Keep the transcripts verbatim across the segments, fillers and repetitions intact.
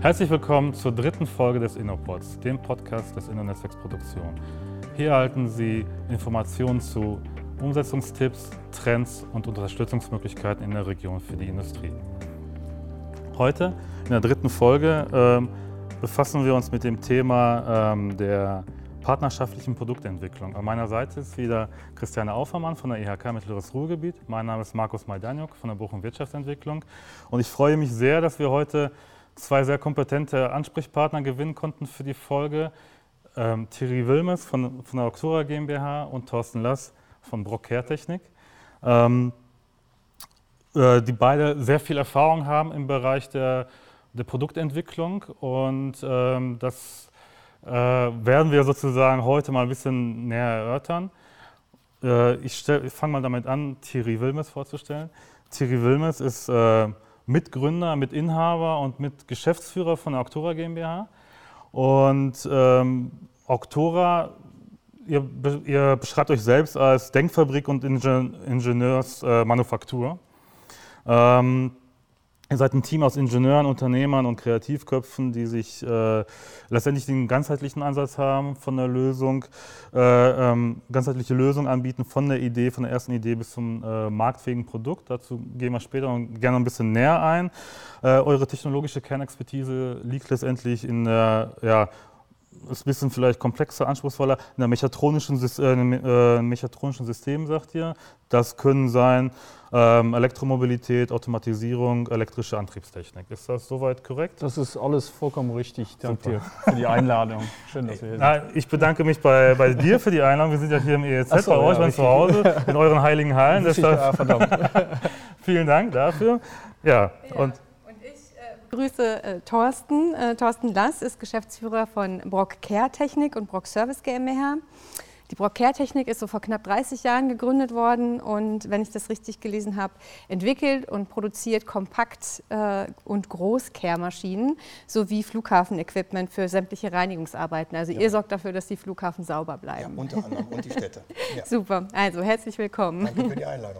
Herzlich willkommen zur dritten Folge des InnoPods, dem Podcast des InnoNetzwerks Produktion. Hier erhalten Sie Informationen zu Umsetzungstipps, Trends und Unterstützungsmöglichkeiten in der Region für die Industrie. Heute, in der dritten Folge, ähm, befassen wir uns mit dem Thema ähm, der partnerschaftlichen Produktentwicklung. An meiner Seite ist wieder Christiane Aufermann von der I H K Mittleres Ruhrgebiet. Mein Name ist Markus Majdanjuk von der Bochum Wirtschaftsentwicklung und ich freue mich sehr, dass wir heute zwei sehr kompetente Ansprechpartner gewinnen konnten für die Folge. Ähm, Thierry Wilmes von, von der Octora GmbH und Thorsten Lass von Brock Care Technik, ähm, äh, die beide sehr viel Erfahrung haben im Bereich der, der Produktentwicklung und ähm, das äh, werden wir sozusagen heute mal ein bisschen näher erörtern. Äh, ich ich fange mal damit an, Thierry Wilmes vorzustellen. Thierry Wilmes ist äh, Mitgründer, Mitinhaber und Mitgeschäftsführer von der Octora GmbH. Und ähm, Octora, ihr, ihr beschreibt euch selbst als Denkfabrik und Ingenieursmanufaktur. Äh, ähm, ihr seid ein Team aus Ingenieuren, Unternehmern und Kreativköpfen, die sich äh, letztendlich den ganzheitlichen Ansatz haben von der Lösung, äh, ähm, ganzheitliche Lösung anbieten von der Idee, von der ersten Idee bis zum äh, marktfähigen Produkt. Dazu gehen wir später noch gerne ein bisschen näher ein. Äh, eure technologische Kernexpertise liegt letztendlich in der, ja, ist ein bisschen vielleicht komplexer, anspruchsvoller, in der mechatronischen, äh, mechatronischen System, sagt ihr. Das können sein ähm, Elektromobilität, Automatisierung, elektrische Antriebstechnik. Ist das soweit korrekt? Das ist alles vollkommen richtig. Danke dir für die Einladung. Schön, dass wir hier sind. Na, ich bedanke mich bei, bei dir für die Einladung. Wir sind ja hier im E E Z, so, bei euch, ja, zu Hause, in euren heiligen Hallen. Deshalb, ja, verdammt. Vielen Dank dafür. Ja, ja. Und Ich grüße äh, Thorsten. Äh, Thorsten Lass ist Geschäftsführer von Brock Care Technik und Brock Service GmbH. Die Brock Care Technik ist so vor knapp dreißig Jahren gegründet worden und, wenn ich das richtig gelesen habe, entwickelt und produziert Kompakt- äh, und Groß-Care-Maschinen sowie Flughafenequipment für sämtliche Reinigungsarbeiten. Also ja. Ihr sorgt dafür, dass die Flughafen sauber bleiben. Ja, unter anderem und die Städte. Ja. Super, also herzlich willkommen. Danke für die Einladung.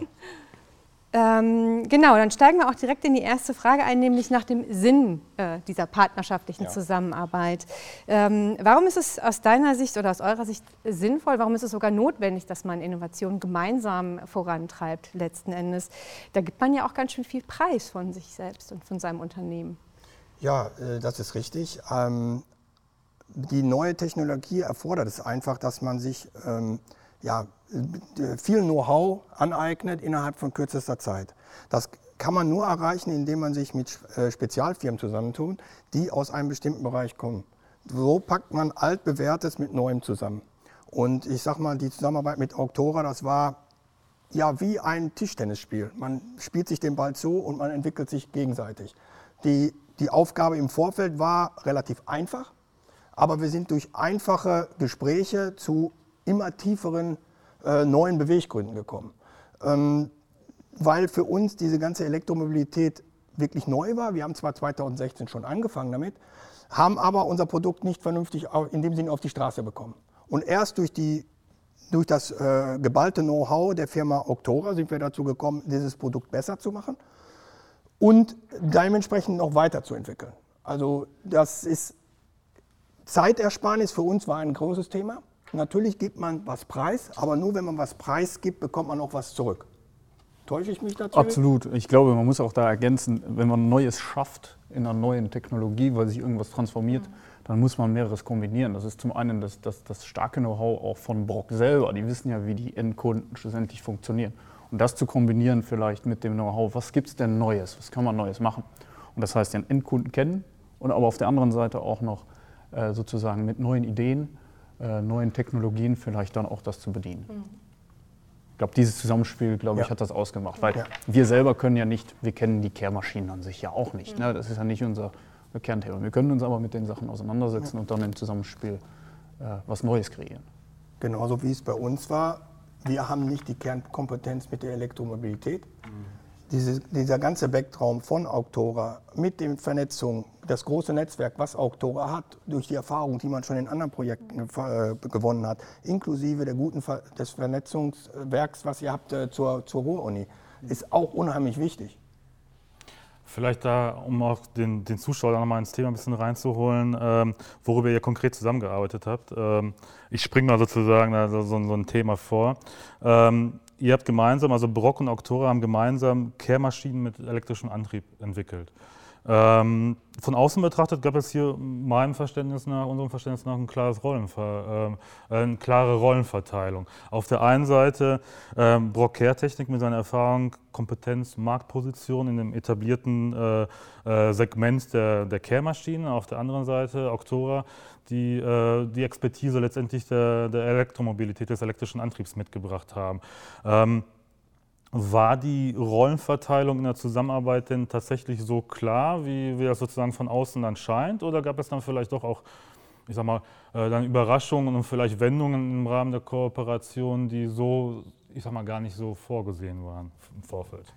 Ähm, genau, dann steigen wir auch direkt in die erste Frage ein, nämlich nach dem Sinn äh, dieser partnerschaftlichen ja. Zusammenarbeit. Ähm, warum ist es aus deiner Sicht oder aus eurer Sicht sinnvoll, warum ist es sogar notwendig, dass man Innovationen gemeinsam vorantreibt letzten Endes? Da gibt man ja auch ganz schön viel Preis von sich selbst und von seinem Unternehmen. Ja, äh, das ist richtig. Ähm, die neue Technologie erfordert es einfach, dass man sich ähm, ja, viel Know-how aneignet innerhalb von kürzester Zeit. Das kann man nur erreichen, indem man sich mit Spezialfirmen zusammentut, die aus einem bestimmten Bereich kommen. So packt man altbewährtes mit Neuem zusammen. Und ich sag mal, die Zusammenarbeit mit Octora, das war ja wie ein Tischtennisspiel. Man spielt sich den Ball zu und man entwickelt sich gegenseitig. Die, die Aufgabe im Vorfeld war relativ einfach, aber wir sind durch einfache Gespräche zu immer tieferen äh, neuen Beweggründen gekommen. Ähm, weil für uns diese ganze Elektromobilität wirklich neu war. Wir haben zwar zweitausendsechzehn schon angefangen damit, haben aber unser Produkt nicht vernünftig in dem Sinne auf die Straße bekommen. Und erst durch, die, durch das äh, geballte Know-how der Firma Octora sind wir dazu gekommen, dieses Produkt besser zu machen und dementsprechend noch weiterzuentwickeln. Also das ist Zeitersparnis für uns war ein großes Thema. Natürlich gibt man was preis, aber nur wenn man was preisgibt, bekommt man auch was zurück. Täusche ich mich dazu? Absolut. Ich glaube, man muss auch da ergänzen, wenn man Neues schafft in einer neuen Technologie, weil sich irgendwas transformiert, mhm. dann muss man mehreres kombinieren. Das ist zum einen das, das, das starke Know-how auch von Brock selber. Die wissen ja, wie die Endkunden schlussendlich funktionieren. Und das zu kombinieren vielleicht mit dem Know-how, was gibt es denn Neues, was kann man Neues machen? Und das heißt, den Endkunden kennen und aber auf der anderen Seite auch noch äh, sozusagen mit neuen Ideen, Äh, neuen Technologien vielleicht dann auch das zu bedienen. Mhm. Ich glaube, dieses Zusammenspiel, glaube ich, ja. hat das ausgemacht. Weil ja. wir selber können ja nicht, wir kennen die Care-Maschinen an sich ja auch nicht. Mhm. Ne? Das ist ja nicht unser Kernthema. Wir können uns aber mit den Sachen auseinandersetzen ja. und dann im Zusammenspiel äh, was Neues kreieren. Genauso wie es bei uns war. Wir haben nicht die Kernkompetenz mit der Elektromobilität. Mhm. Diese, dieser ganze Backtraum von Octora mit der Vernetzung, das große Netzwerk, was Octora hat, durch die Erfahrung, die man schon in anderen Projekten äh, gewonnen hat, inklusive der guten Ver- des Vernetzungswerks, was ihr habt äh, zur, zur Ruhr-Uni, ist auch unheimlich wichtig. Vielleicht da, um auch den, den Zuschauer noch mal ins Thema ein bisschen reinzuholen, ähm, worüber ihr konkret zusammengearbeitet habt. Ähm, ich springe mal sozusagen also so, so ein Thema vor. Ähm, ihr habt gemeinsam, also Brock und Octora haben gemeinsam Kehrmaschinen mit elektrischem Antrieb entwickelt. Ähm, von außen betrachtet gab es hier meinem Verständnis nach, unserem Verständnis nach, ein klares Rollenver äh, eine klare Rollenverteilung. Auf der einen Seite ähm, Brock Kehrtechnik mit seiner Erfahrung, Kompetenz, Marktposition in dem etablierten äh, äh, Segment der, der Kehrmaschinen. Auf der anderen Seite Octora, die äh, die Expertise letztendlich der, der Elektromobilität, des elektrischen Antriebs mitgebracht haben. Ähm, War die Rollenverteilung in der Zusammenarbeit denn tatsächlich so klar, wie, wie das sozusagen von außen dann scheint? Oder gab es dann vielleicht doch auch, ich sag mal, äh, dann Überraschungen und vielleicht Wendungen im Rahmen der Kooperation, die so, ich sag mal, gar nicht so vorgesehen waren im Vorfeld?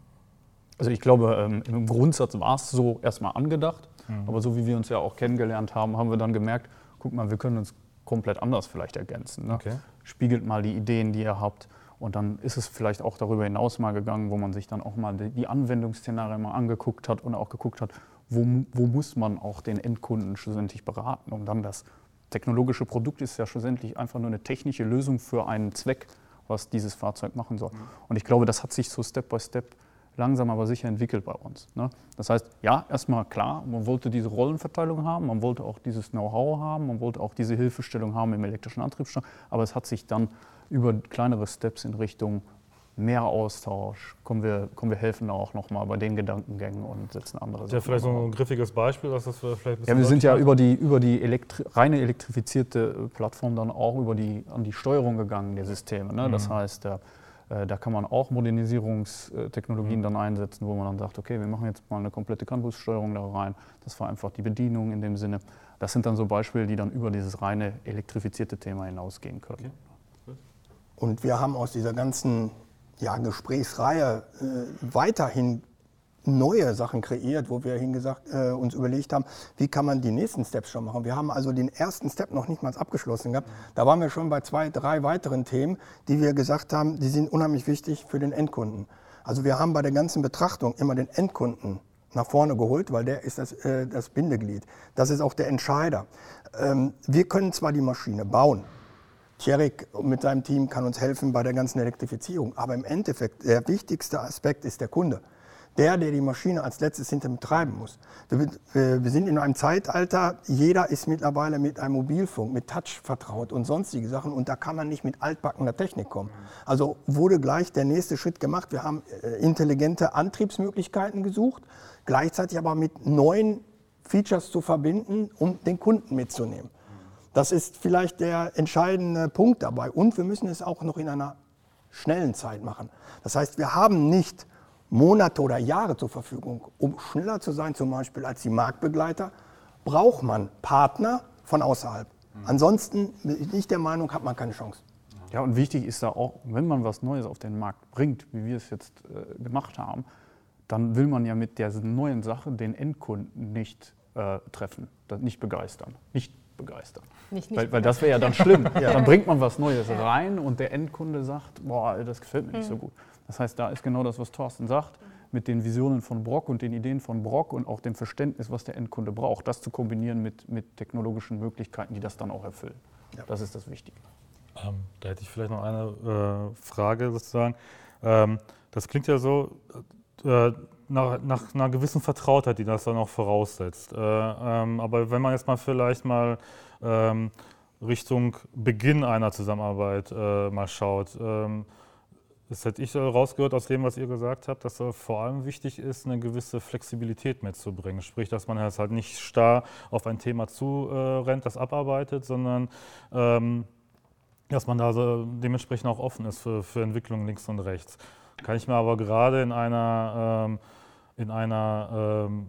Also ich glaube, ähm, im Grundsatz war es so erstmal angedacht, Mhm. aber so wie wir uns ja auch kennengelernt haben, haben wir dann gemerkt, guck mal, wir können uns komplett anders vielleicht ergänzen. Ne? Okay. Spiegelt mal die Ideen, die ihr habt. Und dann ist es vielleicht auch darüber hinaus mal gegangen, wo man sich dann auch mal die Anwendungsszenarien mal angeguckt hat und auch geguckt hat, wo, wo muss man auch den Endkunden schlussendlich beraten. Und dann das technologische Produkt ist ja schlussendlich einfach nur eine technische Lösung für einen Zweck, was dieses Fahrzeug machen soll. Und ich glaube, das hat sich so Step by Step langsam aber sicher entwickelt bei uns. Ne? Das heißt, ja, erstmal klar, man wollte diese Rollenverteilung haben, man wollte auch dieses Know-how haben, man wollte auch diese Hilfestellung haben im elektrischen Antriebsstrang, aber es hat sich dann über kleinere Steps in Richtung mehr Austausch, kommen wir, kommen wir helfen auch nochmal bei den Gedankengängen und setzen andere Sachen. Ja, vielleicht so ein griffiges Beispiel, dass das vielleicht ein bisschen Ja, wir sind ja macht. über die, über die elektri reine elektrifizierte Plattform dann auch über die, an die Steuerung gegangen der Systeme. Ne? Das Mhm. heißt, da, äh, da kann man auch Modernisierungstechnologien Mhm. dann einsetzen, wo man dann sagt, okay, wir machen jetzt mal eine komplette CAN-Bus-Steuerung da rein. Das war einfach die Bedienung in dem Sinne. Das sind dann so Beispiele, die dann über dieses reine elektrifizierte Thema hinausgehen können. Okay. Und wir haben aus dieser ganzen ja, Gesprächsreihe äh, weiterhin neue Sachen kreiert, wo wir hingesagt, äh, uns überlegt haben, wie kann man die nächsten Steps schon machen. Wir haben also den ersten Step noch nicht mal abgeschlossen gehabt. Da waren wir schon bei zwei, drei weiteren Themen, die wir gesagt haben, die sind unheimlich wichtig für den Endkunden. Also wir haben bei der ganzen Betrachtung immer den Endkunden nach vorne geholt, weil der ist das, äh, das Bindeglied. Das ist auch der Entscheider. Ähm, wir können zwar die Maschine bauen, Thierry mit seinem Team kann uns helfen bei der ganzen Elektrifizierung. Aber im Endeffekt, der wichtigste Aspekt ist der Kunde. Der, der die Maschine als letztes hinter betreiben muss. Wir, wir sind in einem Zeitalter, jeder ist mittlerweile mit einem Mobilfunk, mit Touch vertraut und sonstige Sachen. Und da kann man nicht mit altbackener Technik kommen. Also wurde gleich der nächste Schritt gemacht. Wir haben intelligente Antriebsmöglichkeiten gesucht, gleichzeitig aber mit neuen Features zu verbinden, um den Kunden mitzunehmen. Das ist vielleicht der entscheidende Punkt dabei. Und wir müssen es auch noch in einer schnellen Zeit machen. Das heißt, wir haben nicht Monate oder Jahre zur Verfügung. Um schneller zu sein, zum Beispiel als die Marktbegleiter, braucht man Partner von außerhalb. Ansonsten bin ich der Meinung, hat man keine Chance. Ja, und wichtig ist da auch, wenn man was Neues auf den Markt bringt, wie wir es jetzt äh, gemacht haben, dann will man ja mit der neuen Sache den Endkunden nicht äh, treffen, nicht begeistern. Nicht begeistern. Nicht, nicht weil, weil das wäre ja dann schlimm. Ja. Dann bringt man was Neues rein und der Endkunde sagt, boah, das gefällt mir mhm. nicht so gut. Das heißt, da ist genau das, was Thorsten sagt, mit den Visionen von Brock und den Ideen von Brock und auch dem Verständnis, was der Endkunde braucht, das zu kombinieren mit, mit technologischen Möglichkeiten, die das dann auch erfüllen. Ja. Das ist das Wichtige. Ähm, da hätte ich vielleicht noch eine äh, Frage sozusagen. Ähm, das klingt ja so äh, nach, nach einer gewissen Vertrautheit, die das dann auch voraussetzt. Äh, ähm, aber wenn man jetzt mal vielleicht mal ähm, Richtung Beginn einer Zusammenarbeit äh, mal schaut, ähm, das hätte ich rausgehört aus dem, was ihr gesagt habt, dass äh, vor allem wichtig ist, eine gewisse Flexibilität mitzubringen. Sprich, dass man jetzt halt nicht starr auf ein Thema zurennt, äh, das abarbeitet, sondern ähm, dass man da so dementsprechend auch offen ist für, für Entwicklungen links und rechts. Kann ich mir aber gerade in einer, ähm, in einer ähm,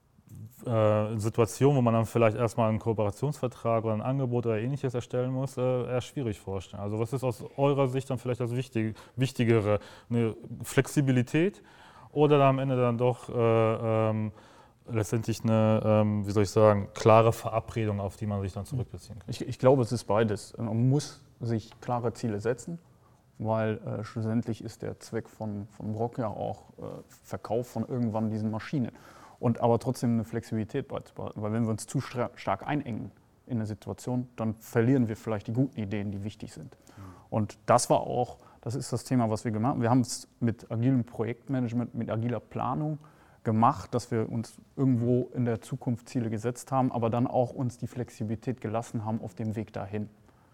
äh, Situation, wo man dann vielleicht erstmal einen Kooperationsvertrag oder ein Angebot oder Ähnliches erstellen muss, äh, eher schwierig vorstellen. Also was ist aus eurer Sicht dann vielleicht das Wichtig Wichtigere? Eine Flexibilität oder dann am Ende dann doch äh, ähm, letztendlich eine, ähm, wie soll ich sagen, klare Verabredung, auf die man sich dann zurückbeziehen kann? Ich, ich glaube, es ist beides. Man muss sich klare Ziele setzen. weil äh, schlussendlich ist der Zweck von, von Brok ja auch äh, Verkauf von irgendwann diesen Maschinen. Und aber trotzdem eine Flexibilität beizubehalten, weil wenn wir uns zu stra- stark einengen in eine Situation, dann verlieren wir vielleicht die guten Ideen, die wichtig sind. Mhm. Und das war auch, das ist das Thema, was wir gemacht haben. Wir haben es mit agilem Projektmanagement, mit agiler Planung gemacht, dass wir uns irgendwo in der Zukunft Ziele gesetzt haben, aber dann auch uns die Flexibilität gelassen haben auf dem Weg dahin.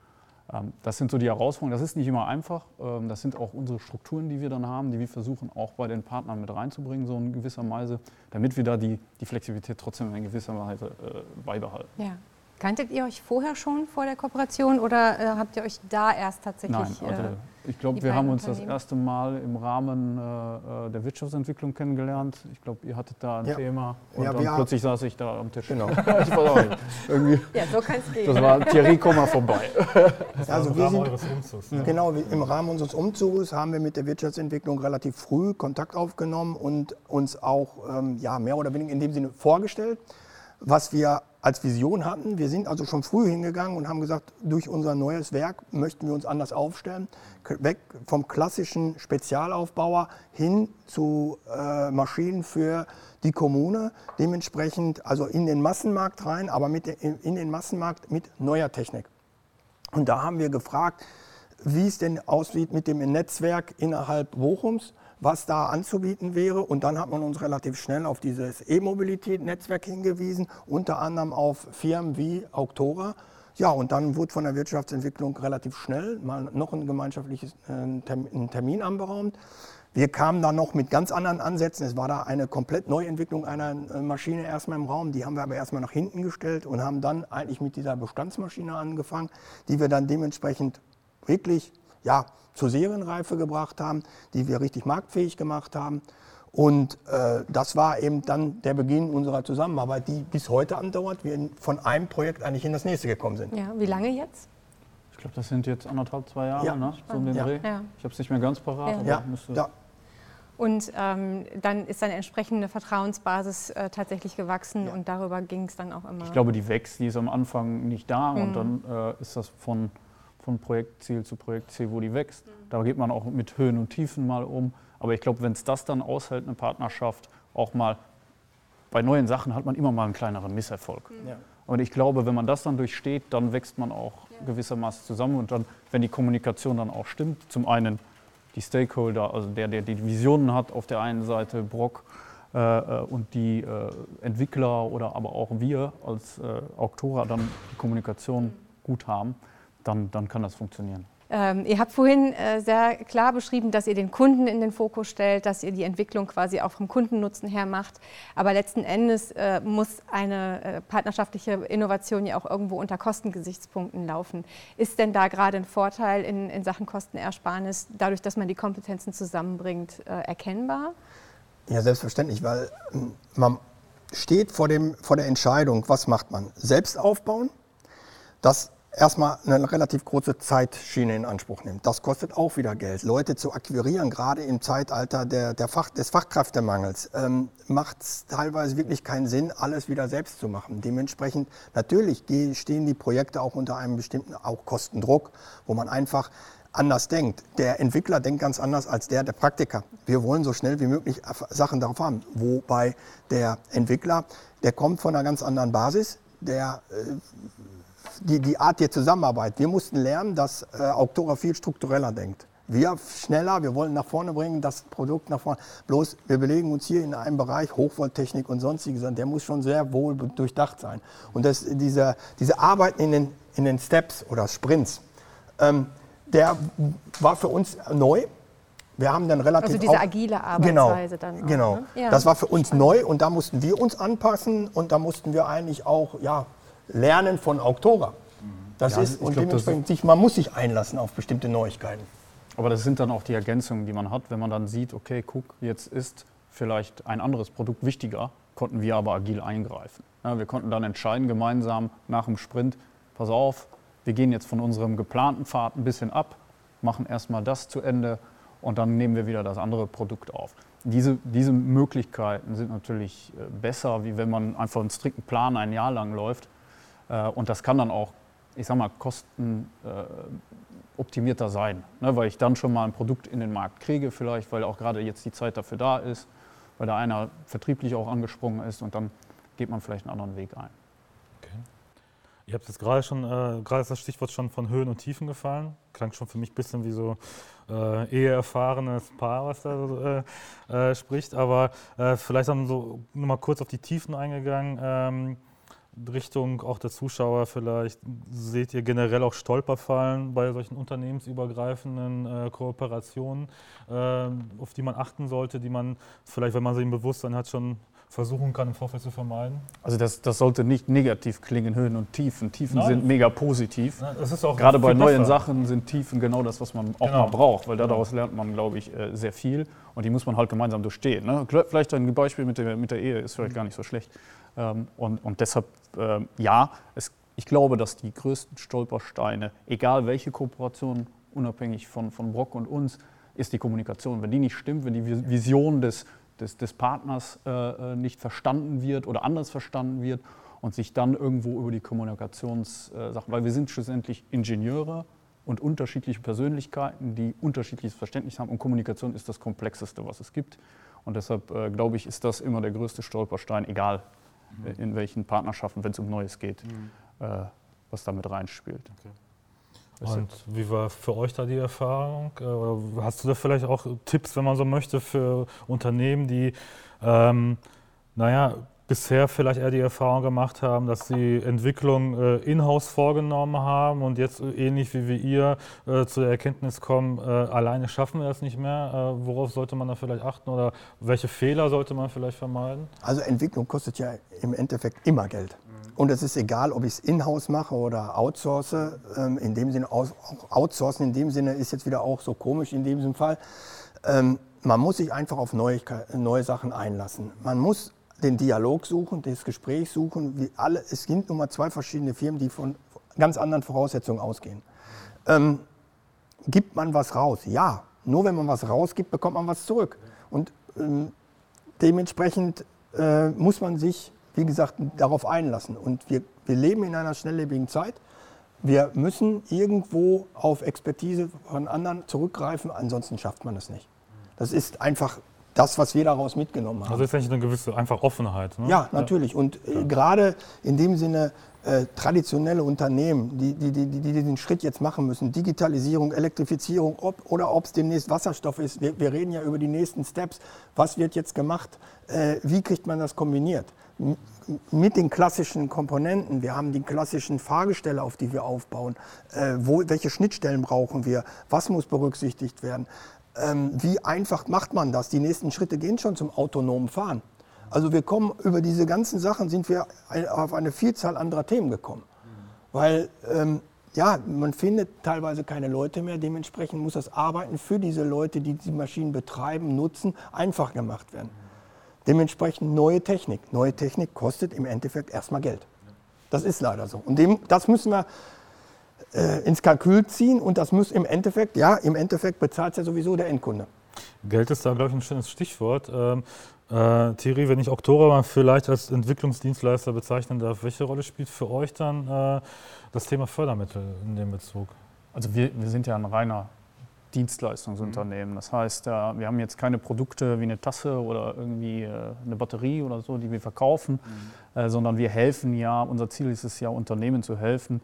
Das sind so die Herausforderungen. Das ist nicht immer einfach. Das sind auch unsere Strukturen, die wir dann haben, die wir versuchen auch bei den Partnern mit reinzubringen, so in gewisser Weise, damit wir da die, die Flexibilität trotzdem in gewisser Weise äh, beibehalten. Ja. Kanntet ihr euch vorher schon vor der Kooperation oder äh, habt ihr euch da erst tatsächlich? Nein, also äh, ich glaube, wir haben uns das erste Mal im Rahmen äh, der Wirtschaftsentwicklung kennengelernt. Ich glaube, ihr hattet da ein ja. Thema und ja, dann plötzlich saß ich da am Tisch. Genau. Ich weiß auch nicht. Irgendwie, ja, so kann es gehen. Das war Thierry, komm mal vorbei. Das war also im Rahmen eures Umzugs. Ne? Genau, im Rahmen unseres Umzugs haben wir mit der Wirtschaftsentwicklung relativ früh Kontakt aufgenommen und uns auch ähm, ja, mehr oder weniger in dem Sinne vorgestellt, was wir als Vision hatten. Wir sind also schon früh hingegangen und haben gesagt, durch unser neues Werk möchten wir uns anders aufstellen. Weg vom klassischen Spezialaufbauer hin zu äh, Maschinen für die Kommune. Dementsprechend also in den Massenmarkt rein, aber mit de, in den Massenmarkt mit neuer Technik. Und da haben wir gefragt, wie es denn aussieht mit dem Netzwerk innerhalb Bochums, was da anzubieten wäre. Und dann hat man uns relativ schnell auf dieses E-Mobilität-Netzwerk hingewiesen, unter anderem auf Firmen wie Auctora. Ja, und dann wurde von der Wirtschaftsentwicklung relativ schnell mal noch ein gemeinschaftliches äh, Termin, Termin anberaumt. Wir kamen dann noch mit ganz anderen Ansätzen. Es war da eine komplett Neuentwicklung einer Maschine erstmal im Raum. Die haben wir aber erstmal nach hinten gestellt und haben dann eigentlich mit dieser Bestandsmaschine angefangen, die wir dann dementsprechend wirklich ja, zur Serienreife gebracht haben, die wir richtig marktfähig gemacht haben. Und äh, das war eben dann der Beginn unserer Zusammenarbeit, die bis heute andauert. Wir von einem Projekt eigentlich in das nächste gekommen sind. Ja, wie lange jetzt? Ich glaube, das sind jetzt anderthalb, zwei Jahre, ja. ne? So um den ja. Dreh. Ja. Ich habe es nicht mehr ganz parat. Ja. Aber ja. müsste ja. Und ähm, dann ist eine entsprechende Vertrauensbasis äh, tatsächlich gewachsen ja. und darüber ging es dann auch immer. Ich glaube, die wächst, die ist am Anfang nicht da mhm. und dann äh, ist das von, von Projektziel zu Projektziel, wo die wächst. Mhm. Da geht man auch mit Höhen und Tiefen mal um. Aber ich glaube, wenn es das dann aushält, eine Partnerschaft, auch mal bei neuen Sachen hat man immer mal einen kleineren Misserfolg. Mhm. Ja. Und ich glaube, wenn man das dann durchsteht, dann wächst man auch ja. gewissermaßen zusammen. Und dann, wenn die Kommunikation dann auch stimmt, zum einen die Stakeholder, also der, der die Visionen hat, auf der einen Seite Brok äh, und die äh, Entwickler oder aber auch wir als äh, Auctora dann die Kommunikation gut haben, dann, dann kann das funktionieren. Ähm, ihr habt vorhin äh, sehr klar beschrieben, dass ihr den Kunden in den Fokus stellt, dass ihr die Entwicklung quasi auch vom Kundennutzen her macht. Aber letzten Endes äh, muss eine äh, partnerschaftliche Innovation ja auch irgendwo unter Kostengesichtspunkten laufen. Ist denn da gerade ein Vorteil in, in Sachen Kostenersparnis, dadurch, dass man die Kompetenzen zusammenbringt, äh, erkennbar? Ja, selbstverständlich, weil man steht vor, dem, vor der Entscheidung, was macht man? Selbst aufbauen? Das erstmal eine relativ große Zeitschiene in Anspruch nimmt. Das kostet auch wieder Geld. Leute zu akquirieren, gerade im Zeitalter der, der Fach, des Fachkräftemangels, ähm, macht es teilweise wirklich keinen Sinn, alles wieder selbst zu machen. Dementsprechend, natürlich stehen die Projekte auch unter einem bestimmten auch Kostendruck, wo man einfach anders denkt. Der Entwickler denkt ganz anders als der, der Praktiker. Wir wollen so schnell wie möglich Sachen darauf haben. Wobei der Entwickler, der kommt von einer ganz anderen Basis, der äh, Die, die Art der Zusammenarbeit. Wir mussten lernen, dass äh, Auctora viel struktureller denkt. Wir schneller, wir wollen nach vorne bringen, das Produkt nach vorne. Bloß, wir belegen uns hier in einem Bereich, Hochvolttechnik und sonstiges, der muss schon sehr wohl durchdacht sein. Und das, diese, diese Arbeiten in den, in den Steps oder Sprints, ähm, der war für uns neu. Wir haben dann relativ also diese auch, agile Arbeitsweise genau, dann auch. Genau, Ne? Ja. Das war für uns neu und da mussten wir uns anpassen und da mussten wir eigentlich auch, ja, lernen von Auctora. Das ja, ist, und glaub, dementsprechend, sich, man muss sich einlassen auf bestimmte Neuigkeiten. Aber das sind dann auch die Ergänzungen, die man hat, wenn man dann sieht, okay, guck, jetzt ist vielleicht ein anderes Produkt wichtiger, konnten wir aber agil eingreifen. Ja, wir konnten dann entscheiden, gemeinsam nach dem Sprint, pass auf, wir gehen jetzt von unserem geplanten Pfad ein bisschen ab, machen erstmal das zu Ende und dann nehmen wir wieder das andere Produkt auf. Diese, diese Möglichkeiten sind natürlich besser, wie wenn man einfach einen strikten Plan ein Jahr lang läuft. Und das kann dann auch ich sag mal, kosten äh, optimierter sein, ne? Weil ich dann schon mal ein Produkt in den Markt kriege, vielleicht, weil auch gerade jetzt die Zeit dafür da ist, weil da einer vertrieblich auch angesprungen ist und dann geht man vielleicht einen anderen Weg ein. Okay. Ihr habt jetzt gerade schon, äh, gerade ist das Stichwort schon von Höhen und Tiefen gefallen. Klang schon für mich ein bisschen wie so äh, eher erfahrenes Paar, was da so, äh, äh, spricht. Aber äh, vielleicht haben wir so nochmal kurz auf die Tiefen eingegangen. Ähm, Richtung auch der Zuschauer vielleicht, seht ihr generell auch Stolperfallen bei solchen unternehmensübergreifenden äh, Kooperationen, äh, auf die man achten sollte, die man vielleicht, wenn man sie im Bewusstsein hat, schon versuchen kann, im Vorfeld zu vermeiden? Also das, das sollte nicht negativ klingen, Höhen und Tiefen. Tiefen Nein. sind mega positiv. Ja, das ist auch gerade bei neuen besser. Sachen sind Tiefen genau das, was man auch Genau. mal braucht, weil daraus lernt man, glaube ich, sehr viel und die muss man halt gemeinsam durchstehen. Ne? Vielleicht ein Beispiel mit der, mit der Ehe ist vielleicht gar nicht so schlecht. Und, und deshalb, ja, es, ich glaube, dass die größten Stolpersteine, egal welche Kooperation, unabhängig von, von Brock und uns, ist die Kommunikation. Wenn die nicht stimmt, wenn die Vision des Des, des Partners äh, nicht verstanden wird oder anders verstanden wird und sich dann irgendwo über die Kommunikationssachen, weil wir sind schlussendlich Ingenieure und unterschiedliche Persönlichkeiten, die unterschiedliches Verständnis haben und Kommunikation ist das Komplexeste, was es gibt. Und deshalb äh, glaube ich, ist das immer der größte Stolperstein, egal mhm. in welchen Partnerschaften, wenn es um Neues geht, mhm. äh, was damit reinspielt. Okay. Und wie war für euch da die Erfahrung? Oder hast du da vielleicht auch Tipps, wenn man so möchte, für Unternehmen, die ähm, naja, bisher vielleicht eher die Erfahrung gemacht haben, dass sie Entwicklung äh, in-house vorgenommen haben und jetzt äh, ähnlich wie wir ihr äh, zu der Erkenntnis kommen, äh, alleine schaffen wir das nicht mehr? Äh, worauf sollte man da vielleicht achten oder welche Fehler sollte man vielleicht vermeiden? Also Entwicklung kostet ja im Endeffekt immer Geld. Und es ist egal, ob ich es in-house mache oder outsource. Ähm, in dem Sinne, auch outsourcen in dem Sinne ist jetzt wieder auch so komisch in diesem Fall. Ähm, man muss sich einfach auf neue, neue Sachen einlassen. Man muss den Dialog suchen, das Gespräch suchen. Wie alle, es sind nun mal zwei verschiedene Firmen, die von ganz anderen Voraussetzungen ausgehen. Ähm, gibt man was raus? Ja, nur wenn man was rausgibt, bekommt man was zurück. Und ähm, dementsprechend äh, muss man sich, wie gesagt, darauf einlassen. Und wir, wir leben in einer schnelllebigen Zeit. Wir müssen irgendwo auf Expertise von anderen zurückgreifen, ansonsten schafft man das nicht. Das ist einfach das, was wir daraus mitgenommen haben. Also ist eigentlich eine gewisse einfach Offenheit. Ne? Ja, natürlich. Und äh, gerade in dem Sinne äh, traditionelle Unternehmen, die, die, die, die den Schritt jetzt machen müssen, Digitalisierung, Elektrifizierung ob, oder ob es demnächst Wasserstoff ist. Wir, wir reden ja über die nächsten Steps. Was wird jetzt gemacht? Äh, wie kriegt man das kombiniert? Mit den klassischen Komponenten. Wir haben die klassischen Fahrgestelle, auf die wir aufbauen. Äh, wo, welche Schnittstellen brauchen wir? Was muss berücksichtigt werden? Ähm, wie einfach macht man das? Die nächsten Schritte gehen schon zum autonomen Fahren. Also wir kommen über diese ganzen Sachen, sind wir auf eine Vielzahl anderer Themen gekommen. Weil ähm, ja, man findet teilweise keine Leute mehr. Dementsprechend muss das Arbeiten für diese Leute, die die Maschinen betreiben, nutzen, einfach gemacht werden. Dementsprechend neue Technik. Neue Technik kostet im Endeffekt erstmal Geld. Das ist leider so. Und dem, das müssen wir äh, ins Kalkül ziehen und das muss im Endeffekt, ja, im Endeffekt bezahlt es ja sowieso der Endkunde. Geld ist da, glaube ich, ein schönes Stichwort. Ähm, äh, Thierry, wenn ich Oktora mal vielleicht als Entwicklungsdienstleister bezeichnen darf, welche Rolle spielt für euch dann äh, das Thema Fördermittel in dem Bezug? Also wir, wir sind ja ein reiner Dienstleistungsunternehmen. Das heißt, wir haben jetzt keine Produkte wie eine Tasse oder irgendwie eine Batterie oder so, die wir verkaufen, mhm. sondern wir helfen ja, unser Ziel ist es ja, Unternehmen zu helfen,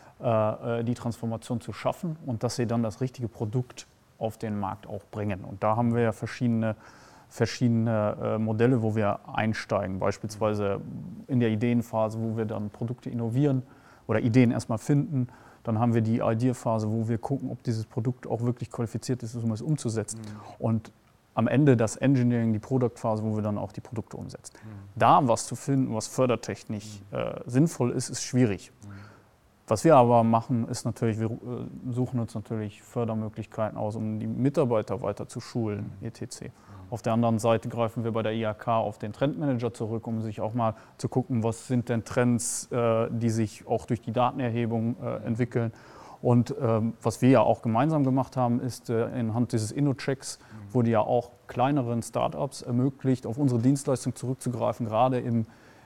die Transformation zu schaffen und dass sie dann das richtige Produkt auf den Markt auch bringen. Und da haben wir ja verschiedene, verschiedene Modelle, wo wir einsteigen, beispielsweise in der Ideenphase, wo wir dann Produkte innovieren oder Ideen erstmal finden. Dann haben wir die Idea-Phase, wo wir gucken, ob dieses Produkt auch wirklich qualifiziert ist, um es umzusetzen. Mhm. Und am Ende das Engineering, die Product-Phase, wo wir dann auch die Produkte umsetzen. Mhm. Da was zu finden, was fördertechnisch mhm. äh, sinnvoll ist, ist schwierig. Mhm. Was wir aber machen, ist natürlich, wir äh, suchen uns natürlich Fördermöglichkeiten aus, um die Mitarbeiter weiter zu schulen, mhm. et cetera. Auf der anderen Seite greifen wir bei der I H K auf den Trendmanager zurück, um sich auch mal zu gucken, was sind denn Trends, äh, die sich auch durch die Datenerhebung äh, entwickeln. Und ähm, was wir ja auch gemeinsam gemacht haben, ist äh, anhand dieses InnoChecks mhm. wurde ja auch kleineren Startups ermöglicht, auf unsere Dienstleistung zurückzugreifen, gerade im,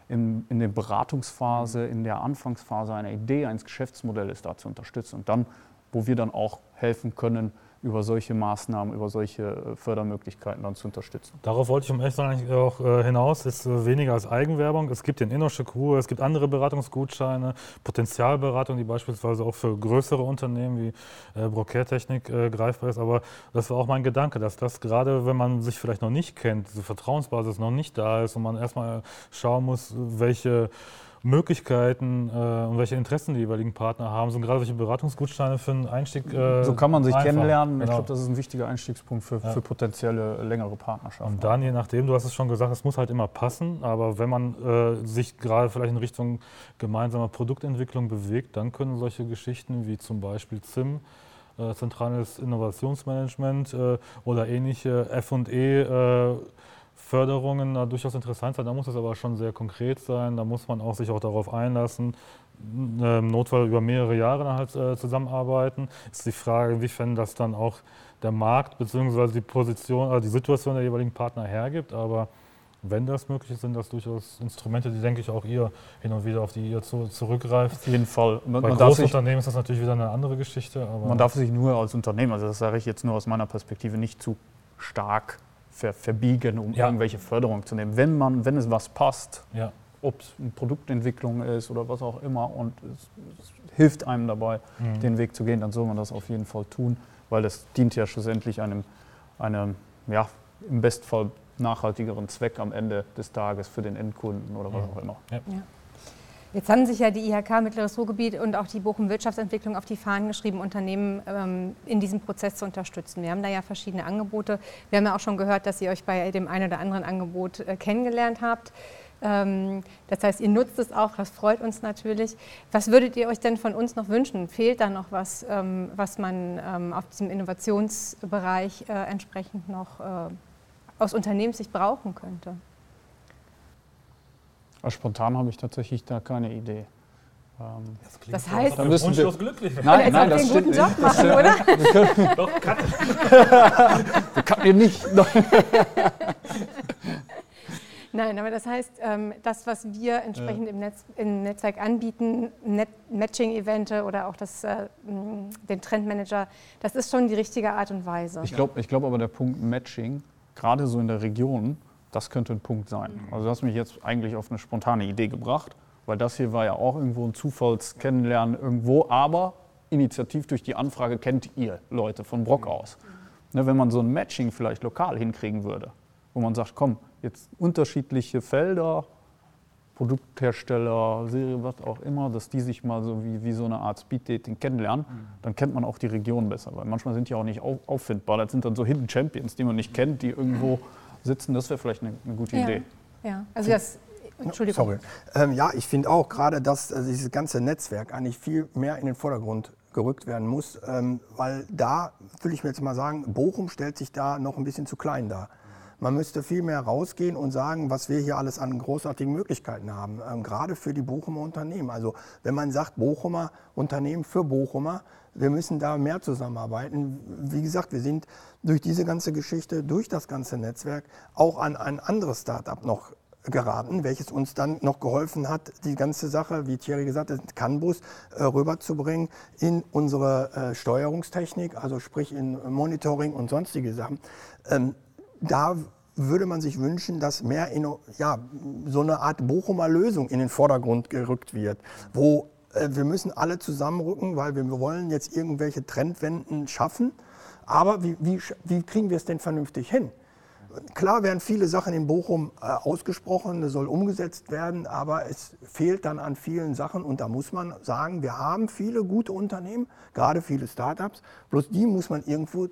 in, in der Beratungsphase, in der Anfangsphase einer Idee, eines Geschäftsmodells da zu unterstützen. Und dann, wo wir dann auch helfen können, über solche Maßnahmen, über solche Fördermöglichkeiten dann zu unterstützen. Darauf wollte ich um echt eigentlich auch äh, hinaus, ist äh, weniger als Eigenwerbung. Es gibt den InnoSecure, es gibt andere Beratungsgutscheine, Potenzialberatung, die beispielsweise auch für größere Unternehmen wie äh, Brocq Caretechnik äh, greifbar ist. Aber das war auch mein Gedanke, dass das gerade, wenn man sich vielleicht noch nicht kennt, diese Vertrauensbasis noch nicht da ist und man erstmal schauen muss, welche Möglichkeiten äh, und welche Interessen die jeweiligen Partner haben, sind gerade solche Beratungsgutscheine für einen Einstieg äh, So kann man sich einfach. kennenlernen. Ich Genau. glaube, das ist ein wichtiger Einstiegspunkt für, Ja. für potenzielle längere Partnerschaften. Und dann, je nachdem, du hast es schon gesagt, es muss halt immer passen, aber wenn man äh, sich gerade vielleicht in Richtung gemeinsamer Produktentwicklung bewegt, dann können solche Geschichten wie zum Beispiel Z I M, äh, Zentrales Innovationsmanagement äh, oder ähnliche F und E äh, Förderungen da durchaus interessant sein. Da muss es aber schon sehr konkret sein, da muss man auch sich auch darauf einlassen, äh, im Notfall über mehrere Jahre dann halt äh, zusammenarbeiten. Ist die Frage, inwiefern das dann auch der Markt bzw. die Position, also die Situation der jeweiligen Partner hergibt, aber wenn das möglich ist, sind das durchaus Instrumente, die, denke ich, auch ihr hin und wieder auf die ihr zu, zurückgreift. Auf jeden Fall. Man, Bei man darf sich, Großunternehmen ist das natürlich wieder eine andere Geschichte. Aber man darf sich nur als Unternehmen, also das sage ich jetzt nur aus meiner Perspektive, nicht zu stark ver, verbiegen, um Ja. irgendwelche Förderungen zu nehmen. Wenn man, wenn es was passt, ja. ob es eine Produktentwicklung ist oder was auch immer und es, es hilft einem dabei, Mhm. den Weg zu gehen, dann soll man das auf jeden Fall tun, weil das dient ja schlussendlich einem, einem ja, im Bestfall nachhaltigeren Zweck am Ende des Tages für den Endkunden oder was Mhm. auch immer. Ja. Ja. Jetzt haben sich ja die I H K Mittleres Ruhrgebiet und auch die Bochum Wirtschaftsentwicklung auf die Fahnen geschrieben, Unternehmen ähm, in diesem Prozess zu unterstützen. Wir haben da ja verschiedene Angebote. Wir haben ja auch schon gehört, dass ihr euch bei dem einen oder anderen Angebot äh, kennengelernt habt. Ähm, das heißt, ihr nutzt es auch, das freut uns natürlich. Was würdet ihr euch denn von uns noch wünschen? Fehlt da noch was, ähm, was man ähm, auf diesem Innovationsbereich äh, entsprechend noch äh, aus Unternehmenssicht brauchen könnte? Aber spontan habe ich tatsächlich da keine Idee. Ähm, Das, klingt Das so, heißt- als ob Da wir müssen wir- wunschlos glücklich wären. Nein, Als nein, ob wir das einen stimmt guten Job nicht. machen, oder? Doch, kann Kann ihr nicht. Nein, aber das heißt, ähm, das, was wir entsprechend im, Netz, im Netzwerk anbieten, Net Matching-Evente oder auch das, äh, m, den Trendmanager, das ist schon die richtige Art und Weise. Ich glaube ich glaub aber, der Punkt Matching, gerade so in der Region, das könnte ein Punkt sein. Also du hast mich jetzt eigentlich auf eine spontane Idee gebracht, weil das hier war ja auch irgendwo ein Zufallskennenlernen irgendwo, aber initiativ durch die Anfrage kennt ihr Leute von Brocq aus. Ne, wenn man so ein Matching vielleicht lokal hinkriegen würde, wo man sagt, komm, jetzt unterschiedliche Felder, Produkthersteller, Serie, was auch immer, dass die sich mal so wie, wie so eine Art Speed-Dating kennenlernen, dann kennt man auch die Region besser. Weil manchmal sind die auch nicht auf, auffindbar. Das sind dann so Hidden Champions, die man nicht kennt, die irgendwo sitzen. Das wäre vielleicht eine, eine gute ja. Idee. Ja, also das, Entschuldigung. Sorry. Ähm, ja, ich finde auch gerade, dass äh, dieses ganze Netzwerk eigentlich viel mehr in den Vordergrund gerückt werden muss, ähm, weil da, will ich mir jetzt mal sagen, Bochum stellt sich da noch ein bisschen zu klein dar. Man müsste viel mehr rausgehen und sagen, was wir hier alles an großartigen Möglichkeiten haben, ähm, gerade für die Bochumer Unternehmen. Also wenn man sagt, Bochumer Unternehmen für Bochumer, wir müssen da mehr zusammenarbeiten. Wie gesagt, wir sind durch diese ganze Geschichte, durch das ganze Netzwerk auch an ein anderes Start-up noch geraten, welches uns dann noch geholfen hat, die ganze Sache, wie Thierry gesagt hat, CANBus äh, rüberzubringen in unsere äh, Steuerungstechnik, also sprich in Monitoring und sonstige Sachen. Ähm, da würde man sich wünschen, dass mehr in, ja, so eine Art Bochumer Lösung in den Vordergrund gerückt wird, wo äh, wir müssen alle zusammenrücken, weil wir wollen jetzt irgendwelche Trendwenden schaffen, aber wie, wie, wie kriegen wir es denn vernünftig hin? Klar werden viele Sachen in Bochum äh, ausgesprochen, das soll umgesetzt werden, aber es fehlt dann an vielen Sachen und da muss man sagen, wir haben viele gute Unternehmen, gerade viele Startups, bloß die muss man irgendwo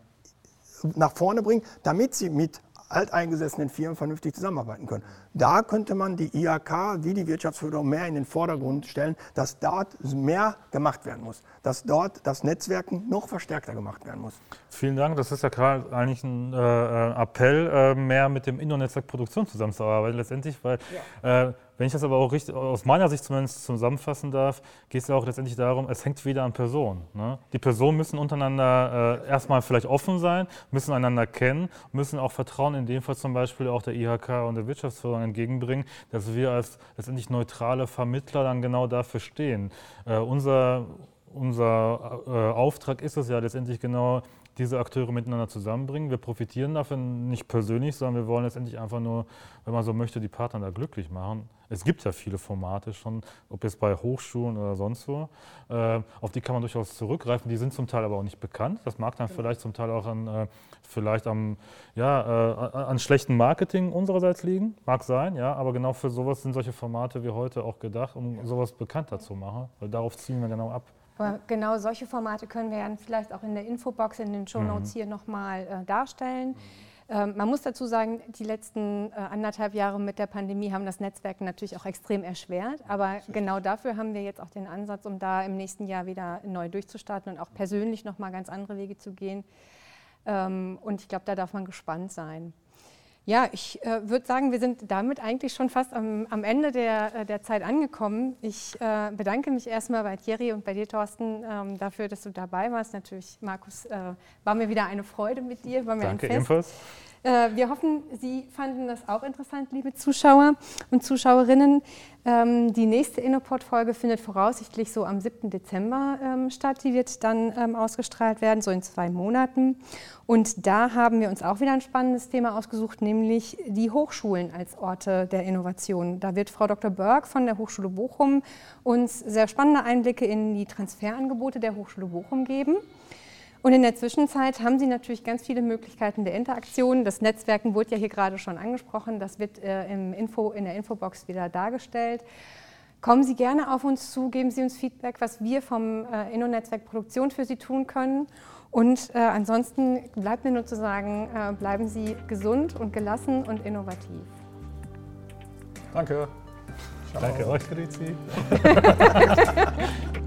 nach vorne bringen, damit sie mit alteingesessenen Firmen vernünftig zusammenarbeiten können. Da könnte man die I H K wie die Wirtschaftsförderung mehr in den Vordergrund stellen, dass dort mehr gemacht werden muss, dass dort das Netzwerken noch verstärkter gemacht werden muss. Vielen Dank. Das ist ja gerade eigentlich ein äh, Appell, äh, mehr mit dem Inno-Netzwerk Produktion zusammenzuarbeiten. Letztendlich, weil ja. äh, Wenn ich das aber auch richtig, aus meiner Sicht zumindest zusammenfassen darf, geht es ja auch letztendlich darum, es hängt wieder an Personen. Ne? Die Personen müssen untereinander äh, erstmal vielleicht offen sein, müssen einander kennen, müssen auch Vertrauen, in dem Fall zum Beispiel auch der I H K und der Wirtschaftsförderung entgegenbringen, dass wir als letztendlich neutrale Vermittler dann genau dafür stehen. Äh, unser unser äh, Auftrag ist es ja letztendlich genau, diese Akteure miteinander zusammenbringen. Wir profitieren davon nicht persönlich, sondern wir wollen letztendlich einfach nur, wenn man so möchte, die Partner da glücklich machen. Es gibt ja viele Formate schon, ob jetzt bei Hochschulen oder sonst wo. Äh, auf die kann man durchaus zurückgreifen. Die sind zum Teil aber auch nicht bekannt. Das mag dann vielleicht zum Teil auch an, äh, vielleicht am, ja, äh, an schlechten Marketing unsererseits liegen. Mag sein, ja, aber genau für sowas sind solche Formate wie heute auch gedacht, um sowas bekannter zu machen. Weil darauf ziehen wir genau ab. Aber genau solche Formate können wir dann vielleicht auch in der Infobox, in den Shownotes mhm. hier nochmal äh, darstellen. Ähm, man muss dazu sagen, die letzten äh, anderthalb Jahre mit der Pandemie haben das Netzwerken natürlich auch extrem erschwert. Aber genau dafür haben wir jetzt auch den Ansatz, um da im nächsten Jahr wieder neu durchzustarten und auch persönlich nochmal ganz andere Wege zu gehen. Ähm, und ich glaube, da darf man gespannt sein. Ja, ich äh, würde sagen, wir sind damit eigentlich schon fast am, am Ende der, äh, der Zeit angekommen. Ich äh, bedanke mich erstmal bei Thierry und bei dir, Thorsten, ähm, dafür, dass du dabei warst. Natürlich, Markus, äh, war mir wieder eine Freude mit dir. War mir Danke, ein Fest. ebenfalls. Äh, wir hoffen, Sie fanden das auch interessant, liebe Zuschauer und Zuschauerinnen. Ähm, die nächste InnoPod-Folge findet voraussichtlich so am siebten Dezember ähm, statt. Die wird dann ähm, ausgestrahlt werden, so in zwei Monaten. Und da haben wir uns auch wieder ein spannendes Thema ausgesucht, nämlich die Hochschulen als Orte der Innovation. Da wird Frau Doktor Börk von der Hochschule Bochum uns sehr spannende Einblicke in die Transferangebote der Hochschule Bochum geben. Und in der Zwischenzeit haben Sie natürlich ganz viele Möglichkeiten der Interaktion. Das Netzwerken wurde ja hier gerade schon angesprochen. Das wird äh, im Info, in der Infobox wieder dargestellt. Kommen Sie gerne auf uns zu, geben Sie uns Feedback, was wir vom äh, Inno-Netzwerk Produktion für Sie tun können. Und äh, ansonsten bleibt mir nur zu sagen, äh, bleiben Sie gesund und gelassen und innovativ. Danke. Danke euch, Grüezi.